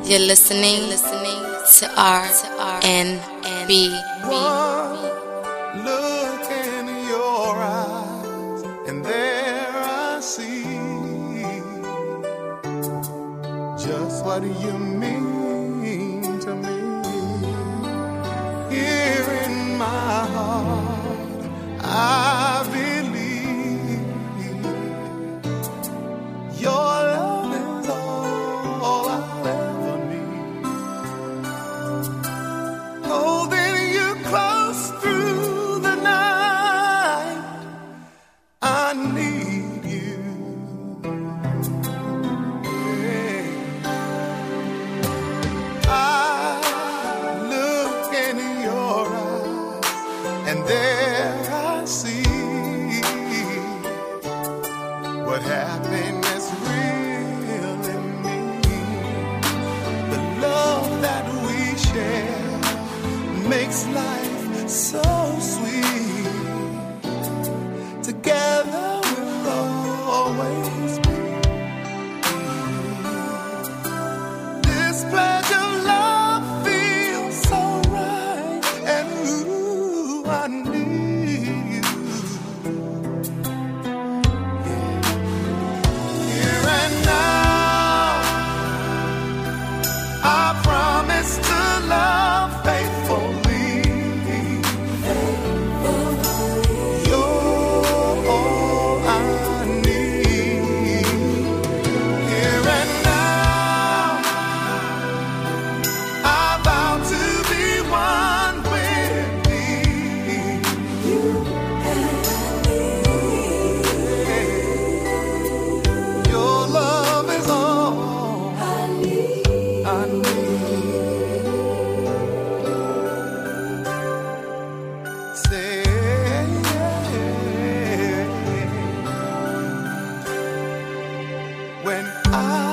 You're listening to RNB. One look in your eyes, and there I see just what you mean to me. Here in my heart, I believe your love is all I'll ever need. Holding you close through the night, I need you. I look in your eyes, and there I see what happiness really means. The love that we share makes life so sweet. Together we'll always be. This pledge of love feels so right, and ooh, I need you. Here and now, I promise to love faithfully. You're all I need. Here and now, I vow to be one with thee. Your love is all I need. Say, when I